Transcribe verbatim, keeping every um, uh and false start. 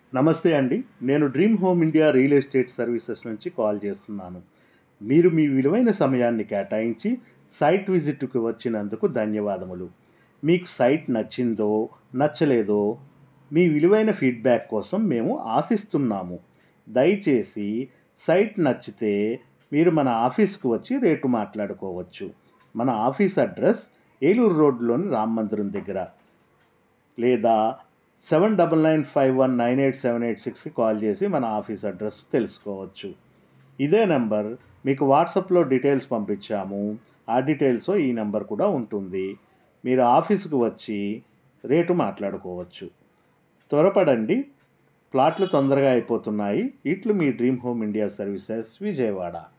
నమస్తే అండి. నేను dream home India real estate services నుంచి కాల్ చేస్తున్నాను. మీరు మీ విలువైన సమయాన్ని కేటాయించి సైట్ విజిట్‌కి వచ్చినందుకు ధన్యవాదములు. మీకు సైట్ నచ్చిందో, నచ్చలేదో మీ విలువైన ఫీడ్‌బ్యాక్ కోసం మేము ఆశిస్తున్నాము. దయచేసి సైట్ నచ్చితే మీరు మన ఆఫీస్‌కి వచ్చి రేటు మాట్లాడుకోవచ్చు. మన ఆఫీస్ అడ్రస్ ఏలూరు రోడ్‌లోని రామ్ మందిరం దగ్గర. లేదా seven double nine five one nine eight seven eight సిక్స్కి కాల్ చేసి మన ఆఫీస్ అడ్రస్ తెలుసుకోవచ్చు. ఇదే నెంబర్ మీకు వాట్సాప్లో డీటెయిల్స్ పంపించాము. ఆ డీటెయిల్స్ ఈ నెంబర్ కూడా ఉంటుంది. మీరు ఆఫీస్కి వచ్చి రేటు మాట్లాడుకోవచ్చు. త్వరపడండి, ప్లాట్లు తొందరగా అయిపోతున్నాయి. ఇట్లు మీ dream home India services, Vijayawada.